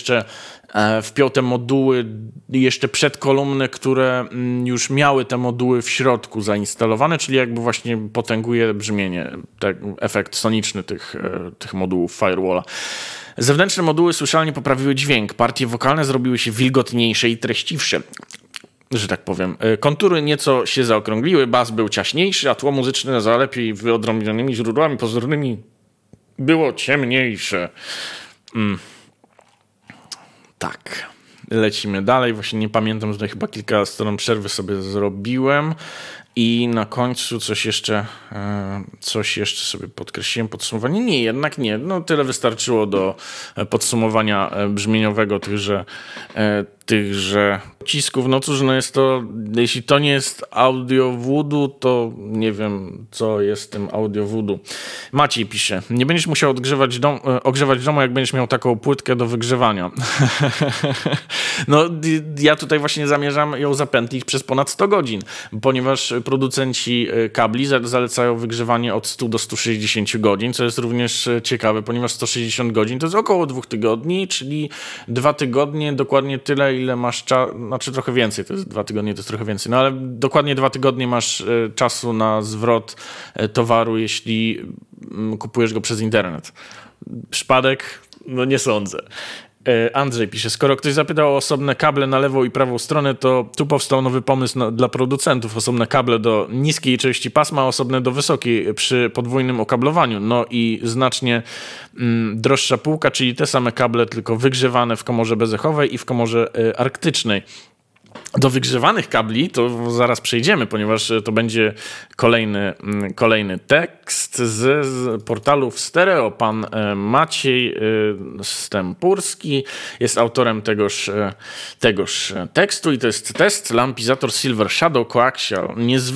wpiął te moduły jeszcze przed kolumny, które już miały te moduły w środku zainstalowane, czyli jakby właśnie potęguje brzmienie, efekt soniczny tych modułów firewalla. Zewnętrzne moduły słyszalnie poprawiły dźwięk, partie wokalne zrobiły się wilgotniejsze i treściwsze, że tak powiem. Kontury nieco się zaokrągliły, bas był ciaśniejszy, a tło muzyczne za lepiej wyodrębnionymi źródłami pozornymi było ciemniejsze. Tak. Lecimy dalej. Właśnie nie pamiętam, że chyba kilka stron przerwy sobie zrobiłem. I na końcu coś jeszcze sobie podkreśliłem, podsumowanie. Nie, jednak nie. No tyle wystarczyło do podsumowania brzmieniowego tychże pocisków. No cóż, no jest to, jeśli to nie jest audio voodoo, to nie wiem, co jest tym audio voodoo. Maciej pisze, nie będziesz musiał ogrzewać domu, jak będziesz miał taką płytkę do wygrzewania. No ja tutaj właśnie zamierzam ją zapętlić przez ponad 100 godzin, ponieważ producenci kabli zalecają wygrzewanie od 100 do 160 godzin, co jest również ciekawe, ponieważ 160 godzin to jest około 2 tygodni, czyli 2 tygodnie, dokładnie tyle, ile masz znaczy trochę więcej, to jest 2 tygodnie, to jest trochę więcej, no ale dokładnie 2 tygodnie masz czasu na zwrot towaru, jeśli kupujesz go przez internet. Przypadek? No nie sądzę. Andrzej pisze, skoro ktoś zapytał o osobne kable na lewą i prawą stronę, to tu powstał nowy pomysł dla producentów. Osobne kable do niskiej części pasma, osobne do wysokiej przy podwójnym okablowaniu. No i znacznie droższa półka, czyli te same kable, tylko wygrzewane w komorze bezechowej i w komorze arktycznej. Do wygrzewanych kabli to zaraz przejdziemy, ponieważ to będzie kolejny tekst z portalu w stereo. Pan Maciej Stempurski jest autorem tegoż tekstu i to jest test Lampizator Silver Shadow Coaxial.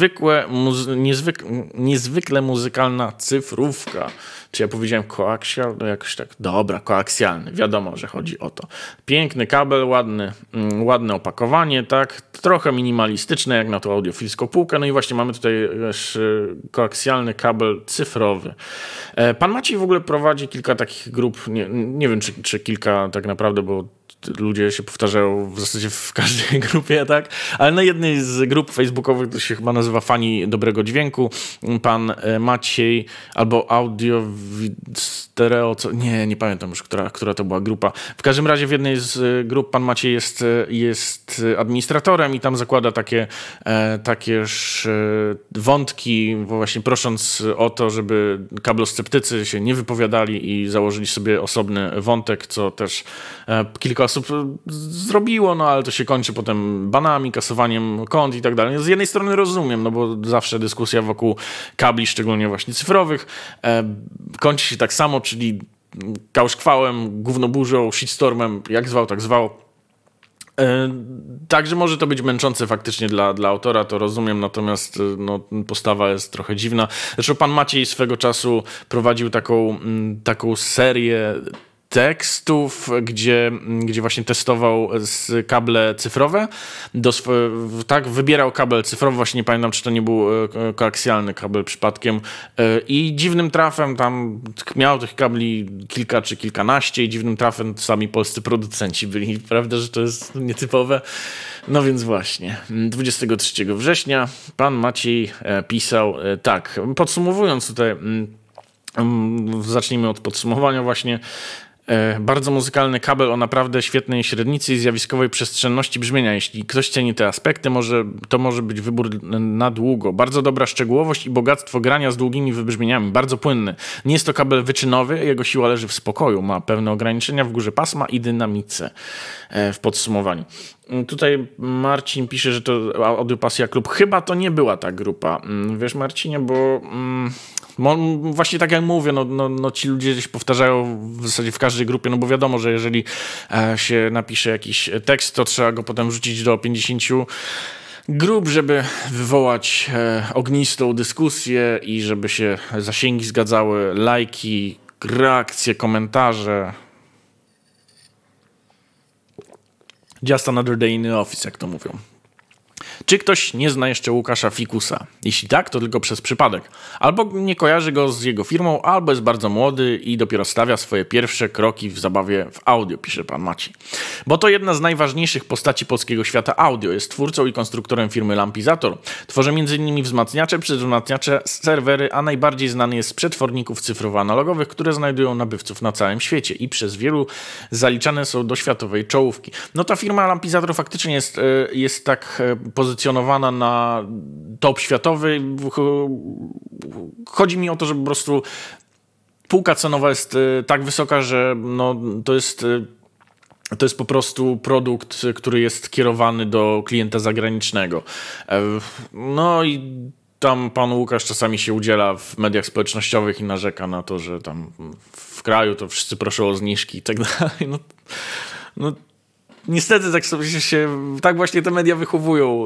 Niezwykle muzykalna cyfrówka. Czy ja powiedziałem koaxial? No jakoś tak. Dobra, koaksjalny. Wiadomo, że chodzi o to. Piękny kabel, ładne opakowanie, tak? Trochę minimalistyczne, jak na tą audiofilską półkę. No i właśnie mamy tutaj też koaksjalny kabel cyfrowy. Pan Maciej w ogóle prowadzi kilka takich grup. Nie wiem, czy kilka tak naprawdę, bo ludzie się powtarzają w zasadzie w każdej grupie, tak? Ale na jednej z grup facebookowych, to się chyba nazywa Fani Dobrego Dźwięku, pan Maciej albo Audio Stereo, nie pamiętam już, która to była grupa. W każdym razie w jednej z grup pan Maciej jest administratorem i tam zakłada takież wątki, właśnie prosząc o to, żeby kablosceptycy się nie wypowiadali i założyli sobie osobny wątek, co też kilka osób osób zrobiło, no ale to się kończy potem banami, kasowaniem kont i tak dalej. Z jednej strony rozumiem, no bo zawsze dyskusja wokół kabli, szczególnie właśnie cyfrowych, kończy się tak samo, czyli kałszkwałem, gównoburzą, shitstormem, jak zwał, tak zwał. Także może to być męczące faktycznie dla autora, to rozumiem, natomiast no, postawa jest trochę dziwna. Zresztą pan Maciej swego czasu prowadził taką serię tekstów, gdzie właśnie testował kable cyfrowe. Tak, wybierał kabel cyfrowy, właśnie nie pamiętam, czy to nie był koaksjalny kabel przypadkiem. I dziwnym trafem tam miał tych kabli kilka czy kilkanaście i dziwnym trafem sami polscy producenci byli. Prawda, że to jest nietypowe? No więc właśnie, 23 września pan Maciej pisał tak, podsumowując tutaj, zacznijmy od podsumowania właśnie. Bardzo muzykalny kabel o naprawdę świetnej średnicy i zjawiskowej przestrzenności brzmienia. Jeśli ktoś ceni te aspekty, to może być wybór na długo. Bardzo dobra szczegółowość i bogactwo grania z długimi wybrzmieniami. Bardzo płynny. Nie jest to kabel wyczynowy, jego siła leży w spokoju. Ma pewne ograniczenia w górze pasma i dynamice. W podsumowaniu. Tutaj Marcin pisze, że to Audio Pasja Klub. Chyba to nie była ta grupa. Wiesz, Marcinie, bo właśnie tak jak mówię, no ci ludzie gdzieś powtarzają w zasadzie w każdej grupie, no bo wiadomo, że jeżeli się napisze jakiś tekst, to trzeba go potem wrzucić do 50 grup, żeby wywołać ognistą dyskusję i żeby się zasięgi zgadzały, lajki, reakcje, komentarze. Just another day in the office, jak to mówią. Czy ktoś nie zna jeszcze Łukasza Fikusa? Jeśli tak, to tylko przez przypadek. Albo nie kojarzy go z jego firmą, albo jest bardzo młody i dopiero stawia swoje pierwsze kroki w zabawie w audio, pisze pan Maciej. Bo to jedna z najważniejszych postaci polskiego świata audio. Jest twórcą i konstruktorem firmy Lampizator. Tworzy m.in. wzmacniacze, przedwzmacniacze, serwery, a najbardziej znany jest z przetworników cyfrowo-analogowych, które znajdują nabywców na całym świecie i przez wielu zaliczane są do światowej czołówki. No ta firma Lampizator faktycznie jest tak pozycjonowana na top światowy. Chodzi mi o to, że po prostu półka cenowa jest tak wysoka, że no, to jest po prostu produkt, który jest kierowany do klienta zagranicznego. No i tam pan Łukasz czasami się udziela w mediach społecznościowych i narzeka na to, że tam w kraju to wszyscy proszą o zniżki i tak dalej. No niestety tak właśnie te media wychowują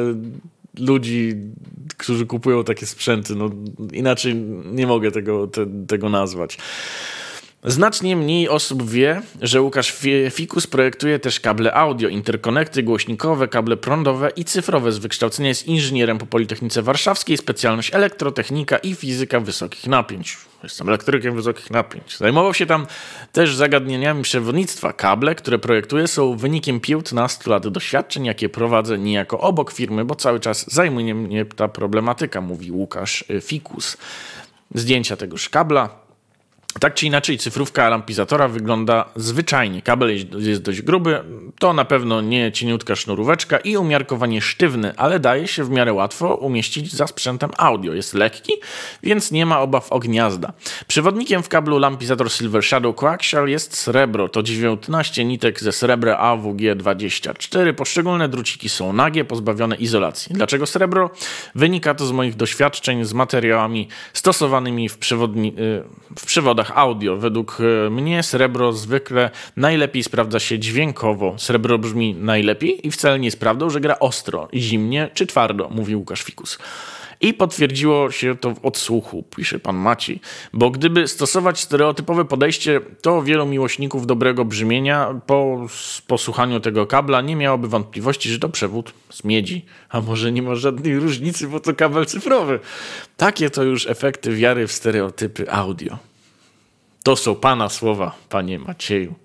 ludzi, którzy kupują takie sprzęty. No, inaczej nie mogę tego nazwać. Znacznie mniej osób wie, że Łukasz Fikus projektuje też kable audio, interkonekty głośnikowe, kable prądowe i cyfrowe. Z wykształcenia jest inżynierem po Politechnice Warszawskiej, specjalność elektrotechnika i fizyka wysokich napięć. Jestem elektrykiem wysokich napięć. Zajmował się tam też zagadnieniami przewodnictwa. Kable, które projektuje, są wynikiem 15 lat doświadczeń, jakie prowadzę niejako obok firmy, bo cały czas zajmuje mnie ta problematyka, mówi Łukasz Fikus. Zdjęcia tegoż kabla. Tak czy inaczej, cyfrówka Lampizatora wygląda zwyczajnie. Kabel jest dość gruby, to na pewno nie cieniutka sznuróweczka i umiarkowanie sztywny, ale daje się w miarę łatwo umieścić za sprzętem audio. Jest lekki, więc nie ma obaw o gniazda. Przewodnikiem w kablu Lampizator Silver Shadow Coaxial jest srebro. To 19 nitek ze srebra AWG24. Poszczególne druciki są nagie, pozbawione izolacji. Dlaczego srebro? Wynika to z moich doświadczeń z materiałami stosowanymi w przewodach audio. Według mnie srebro zwykle najlepiej sprawdza się dźwiękowo. Srebro brzmi najlepiej i wcale nie jest prawdą, że gra ostro, zimnie czy twardo, mówi Łukasz Fikus. I potwierdziło się to w odsłuchu, pisze pan Maciej. Bo gdyby stosować stereotypowe podejście, to wielu miłośników dobrego brzmienia po posłuchaniu tego kabla nie miałoby wątpliwości, że to przewód z miedzi. A może nie ma żadnej różnicy, bo to kabel cyfrowy. Takie to już efekty wiary w stereotypy audio. To są pana słowa, panie Macieju.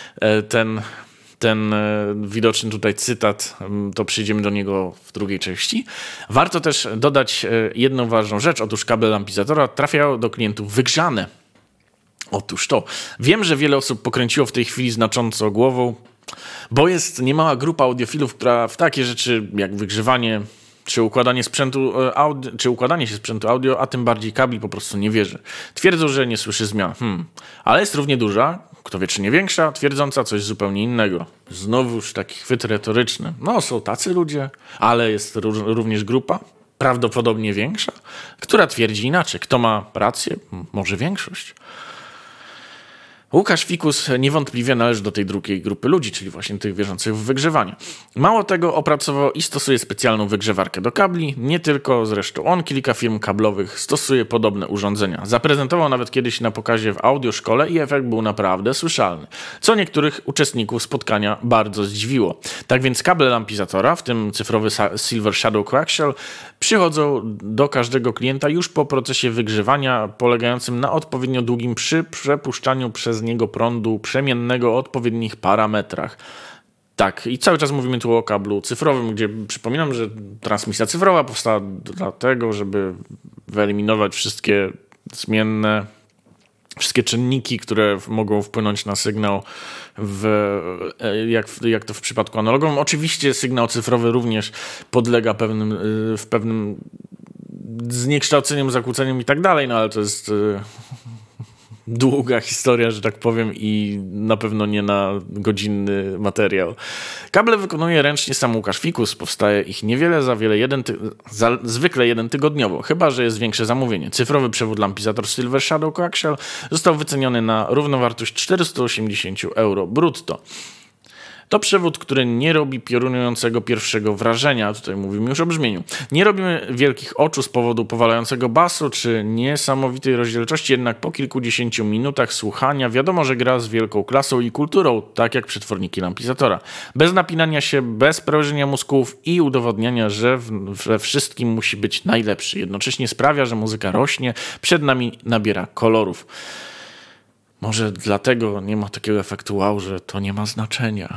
Ten widoczny tutaj cytat, to przyjdziemy do niego w drugiej części. Warto też dodać jedną ważną rzecz. Otóż kable Lampizatora trafiają do klientów wygrzane. Otóż to. Wiem, że wiele osób pokręciło w tej chwili znacząco głową, bo jest niemała grupa audiofilów, która w takie rzeczy jak wygrzewanie czy układanie się sprzętu audio, a tym bardziej kabli po prostu nie wierzy. Twierdzą, że nie słyszy zmian. Ale jest równie duża, kto wie czy nie większa, twierdząca coś zupełnie innego. Znowuż taki chwyt retoryczny. No, są tacy ludzie, ale jest również grupa, prawdopodobnie większa, która twierdzi inaczej. Kto ma rację? Może większość. Łukasz Fikus niewątpliwie należy do tej drugiej grupy ludzi, czyli właśnie tych wierzących w wygrzewanie. Mało tego, opracował i stosuje specjalną wygrzewarkę do kabli. Nie tylko, zresztą on, kilka firm kablowych stosuje podobne urządzenia. Zaprezentował nawet kiedyś na pokazie w audioszkole i efekt był naprawdę słyszalny, co niektórych uczestników spotkania bardzo zdziwiło. Tak więc kable lampizatora, w tym cyfrowy Silver Shadow Coaxial, przychodzą do każdego klienta już po procesie wygrzewania polegającym na odpowiednio długim przepuszczaniu przez niego prądu przemiennego o odpowiednich parametrach. Tak, i cały czas mówimy tu o kablu cyfrowym, gdzie przypominam, że transmisja cyfrowa powstała dlatego, żeby wyeliminować wszystkie zmienne, wszystkie czynniki, które mogą wpłynąć na sygnał, jak to w przypadku analogowym. Oczywiście sygnał cyfrowy również podlega pewnym zniekształceniom, zakłóceniom i tak dalej, no ale to jest długa historia, że tak powiem, i na pewno nie na godzinny materiał. Kable wykonuje ręcznie sam Łukasz Fikus. Powstaje ich niewiele, zwykle jeden tygodniowo, chyba że jest większe zamówienie. Cyfrowy przewód lampizator Silver Shadow Coaxial został wyceniony na równowartość 480 euro brutto. To przewód, który nie robi piorunującego pierwszego wrażenia, tutaj mówimy już o brzmieniu. Nie robimy wielkich oczu z powodu powalającego basu czy niesamowitej rozdzielczości, jednak po kilkudziesięciu minutach słuchania wiadomo, że gra z wielką klasą i kulturą, tak jak przetworniki lampizatora. Bez napinania się, bez prężenia mózgów i udowodniania, że we wszystkim musi być najlepszy. Jednocześnie sprawia, że muzyka rośnie, przed nami nabiera kolorów. Może dlatego nie ma takiego efektu wow, że to nie ma znaczenia.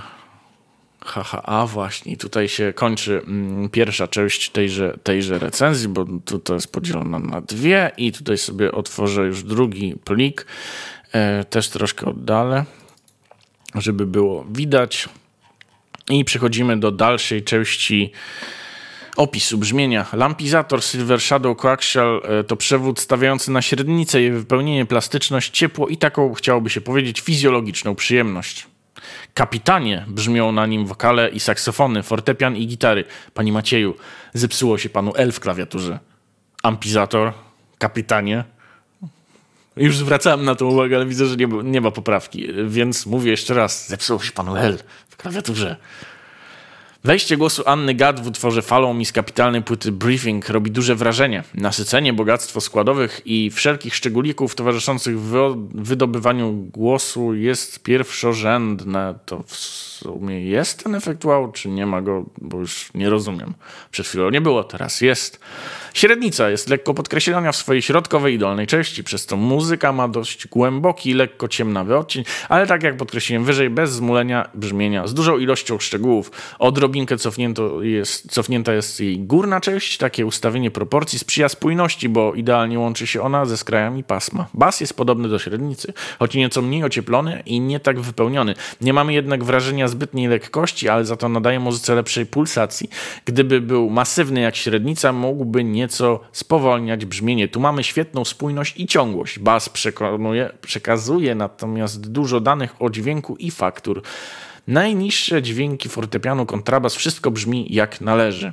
A właśnie, tutaj się kończy pierwsza część tejże recenzji, bo to jest podzielona na dwie i tutaj sobie otworzę już drugi plik, też troszkę oddalę, żeby było widać. I przechodzimy do dalszej części opisu brzmienia. Lampizator Silver Shadow Coaxial to przewód stawiający na średnicę jej wypełnienie, plastyczność, ciepło i taką, chciałoby się powiedzieć, fizjologiczną przyjemność. Kapitanie brzmią na nim wokale i saksofony, fortepian i gitary. Panie Macieju, zepsuło się panu L w klawiaturze. Ampizator, kapitanie. Już zwracałem na to uwagę, ale widzę, że nie ma poprawki, więc mówię jeszcze raz. Zepsuło się panu L w klawiaturze. Wejście głosu Anny Gad w utworze Follow Me z kapitalnej płyty Briefing robi duże wrażenie. Nasycenie, bogactwo składowych i wszelkich szczególików towarzyszących wydobywaniu głosu jest pierwszorzędne. To w sumie jest ten efekt wow, czy nie ma go, bo już nie rozumiem. Przed chwilą nie było, teraz jest. Średnica jest lekko podkreślona w swojej środkowej i dolnej części, przez to muzyka ma dość głęboki, lekko ciemnawy odcień, ale tak jak podkreśliłem wyżej, bez zmulenia brzmienia, z dużą ilością szczegółów. Odrobinkę cofnięta jest jej górna część, takie ustawienie proporcji sprzyja spójności, bo idealnie łączy się ona ze skrajami pasma. Bas jest podobny do średnicy, choć nieco mniej ocieplony i nie tak wypełniony. Nie mamy jednak wrażenia zbytniej lekkości, ale za to nadaje muzyce lepszej pulsacji. Gdyby był masywny jak średnica, mógłby nieco spowolniać brzmienie. Tu mamy świetną spójność i ciągłość. Bas przekazuje natomiast dużo danych o dźwięku i faktur. Najniższe dźwięki fortepianu, kontrabas, wszystko brzmi jak należy.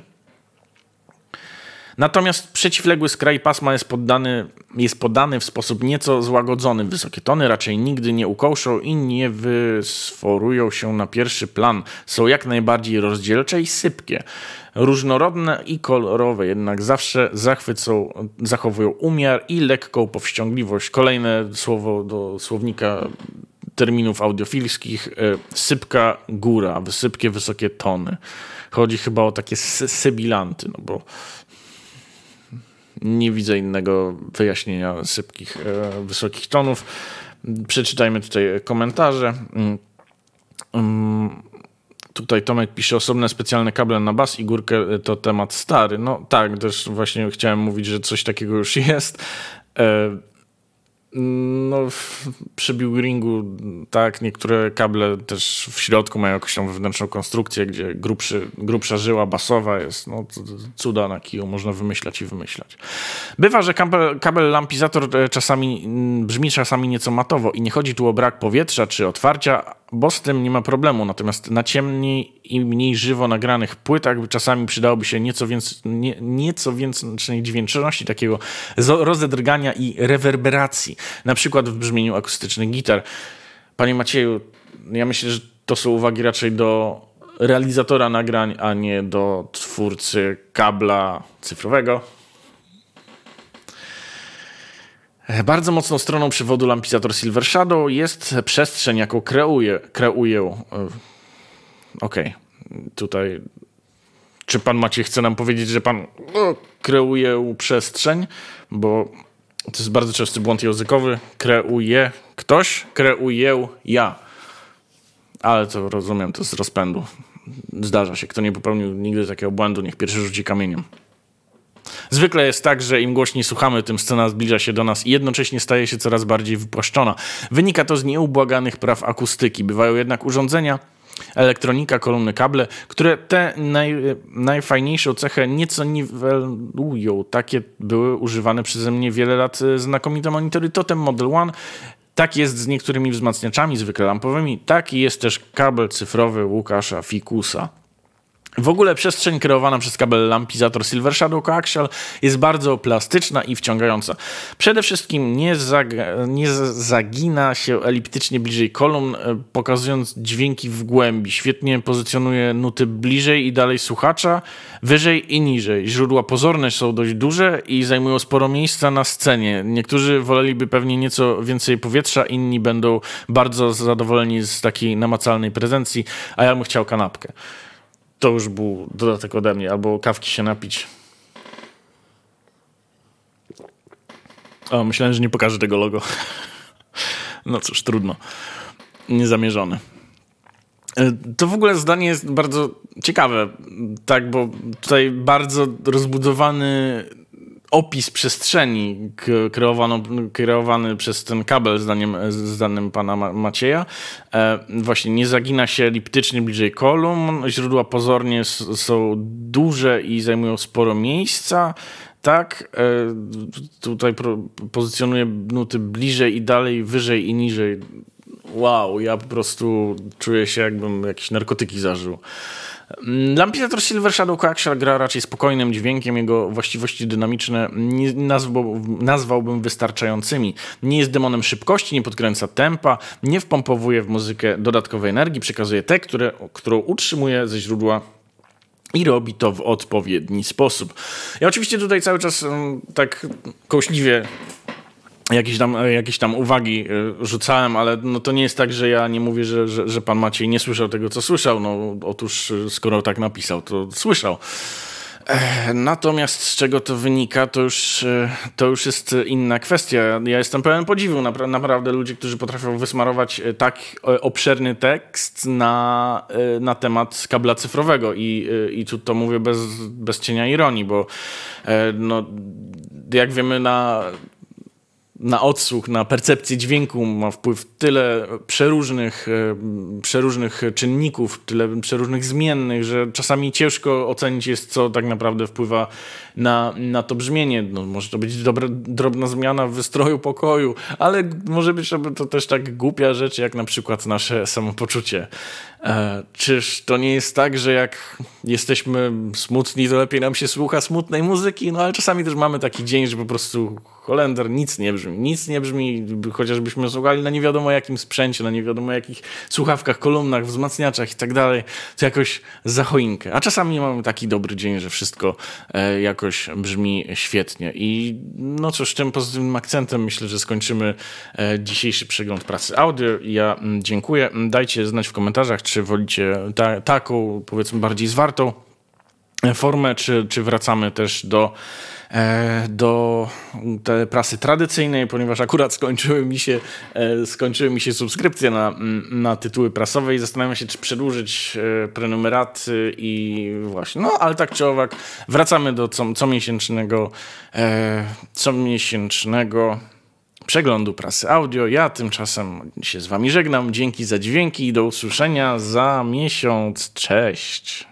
Natomiast przeciwległy skraj pasma jest podany w sposób nieco złagodzony. Wysokie tony raczej nigdy nie ukołszą i nie wysforują się na pierwszy plan. Są jak najbardziej rozdzielcze i sypkie. Różnorodne i kolorowe, jednak zawsze zachowują umiar i lekką powściągliwość. Kolejne słowo do słownika terminów audiofilskich. Sypka góra, sypkie wysokie tony. Chodzi chyba o takie sybilanty, no bo nie widzę innego wyjaśnienia sypkich, wysokich tonów. Przeczytajmy tutaj komentarze. Tutaj Tomek pisze, osobne specjalne kable na bas i górkę to temat stary. No tak, też właśnie chciałem mówić, że coś takiego już jest. No, przy buildingu, tak, niektóre kable też w środku mają jakąś tam wewnętrzną konstrukcję, gdzie grubsza żyła basowa jest, no cuda na kiju, można wymyślać i wymyślać. Bywa, że kabel lampizator czasami brzmi nieco matowo i nie chodzi tu o brak powietrza czy otwarcia, bo z tym nie ma problemu, natomiast na ciemniej i mniej żywo nagranych płytach czasami przydałoby się nieco więcej dźwięczności, takiego rozedrgania i rewerberacji, na przykład w brzmieniu akustycznych gitar. Panie Macieju, ja myślę, że to są uwagi raczej do realizatora nagrań, a nie do twórcy kabla cyfrowego. Bardzo mocną stroną przywodu lampizator Silver Shadow jest przestrzeń, jaką kreuję. Okej. Tutaj czy pan Maciej chce nam powiedzieć, że pan kreuje przestrzeń? Bo to jest bardzo częsty błąd językowy. Kreuje ktoś, kreuję ja. Ale to rozumiem, to z rozpędu. Zdarza się. Kto nie popełnił nigdy takiego błędu, niech pierwszy rzuci kamieniem. Zwykle jest tak, że im głośniej słuchamy, tym scena zbliża się do nas i jednocześnie staje się coraz bardziej wypłaszczona. Wynika to z nieubłaganych praw akustyki. Bywają jednak urządzenia, elektronika, kolumny, kable, które tę najfajniejszą cechę nieco niwelują. Takie były używane przeze mnie wiele lat znakomite monitory Totem Model One. Tak jest z niektórymi wzmacniaczami, zwykle lampowymi. Taki jest też kabel cyfrowy Łukasza Fikusa. W ogóle przestrzeń kreowana przez kabel lampizator Silver Shadow Coaxial jest bardzo plastyczna i wciągająca. Przede wszystkim nie zagina się eliptycznie bliżej kolumn, pokazując dźwięki w głębi. Świetnie pozycjonuje nuty bliżej i dalej słuchacza, wyżej i niżej. Źródła pozorne są dość duże i zajmują sporo miejsca na scenie. Niektórzy woleliby pewnie nieco więcej powietrza, inni będą bardzo zadowoleni z takiej namacalnej prezencji, a ja bym chciał kanapkę. To już był dodatek ode mnie, albo kawki się napić. O, myślałem, że nie pokażę tego logo. No cóż, trudno. Niezamierzone. To w ogóle zdanie jest bardzo ciekawe, tak, bo tutaj bardzo rozbudowany opis przestrzeni kreowany przez ten kabel zdaniem pana Macieja. Właśnie nie zagina się eliptycznie bliżej kolumn, źródła pozornie są duże i zajmują sporo miejsca. Tak, tutaj pozycjonuje nuty bliżej i dalej, wyżej i niżej. Wow, ja po prostu czuję się, jakbym jakieś narkotyki zażył. Lampizator Silver Shadow Coaxial gra raczej spokojnym dźwiękiem, jego właściwości dynamiczne nazwałbym wystarczającymi. Nie jest demonem szybkości, nie podkręca tempa, nie wpompowuje w muzykę dodatkowej energii, przekazuje tę, którą utrzymuje ze źródła i robi to w odpowiedni sposób. Ja oczywiście tutaj cały czas tak kołśliwie jakieś tam uwagi rzucałem, ale no to nie jest tak, że ja nie mówię, że pan Maciej nie słyszał tego, co słyszał. No otóż skoro tak napisał, to słyszał. Natomiast z czego to wynika, to już jest inna kwestia. Ja jestem pełen podziwu. Naprawdę ludzie, którzy potrafią wysmarować tak obszerny tekst na temat kabla cyfrowego. I tu to mówię bez cienia ironii, bo no, jak wiemy na odsłuch, na percepcję dźwięku ma wpływ tyle przeróżnych czynników, tyle przeróżnych zmiennych, że czasami ciężko ocenić jest, co tak naprawdę wpływa na to brzmienie. No, może to być drobna zmiana w wystroju pokoju, ale może być to też tak głupia rzecz, jak na przykład nasze samopoczucie. Czyż to nie jest tak, że jak jesteśmy smutni, to lepiej nam się słucha smutnej muzyki? No ale czasami też mamy taki dzień, że po prostu Holender nic nie brzmi, chociażbyśmy słuchali na nie wiadomo jakim sprzęcie, na nie wiadomo jakich słuchawkach, kolumnach, wzmacniaczach i tak dalej, to jakoś za choinkę. A czasami mamy taki dobry dzień, że wszystko jakoś brzmi świetnie. I no cóż, tym pozytywnym akcentem myślę, że skończymy dzisiejszy przegląd prasy audio. Ja dziękuję. Dajcie znać w komentarzach, czy wolicie taką, powiedzmy, bardziej zwartą formę, czy wracamy też do tej prasy tradycyjnej, ponieważ akurat skończyły mi się subskrypcje na tytuły prasowe i zastanawiam się, czy przedłużyć prenumeraty i właśnie, no ale tak czy owak przeglądu prasy audio. Ja tymczasem się z wami żegnam. Dzięki za dźwięki i do usłyszenia za miesiąc. Cześć!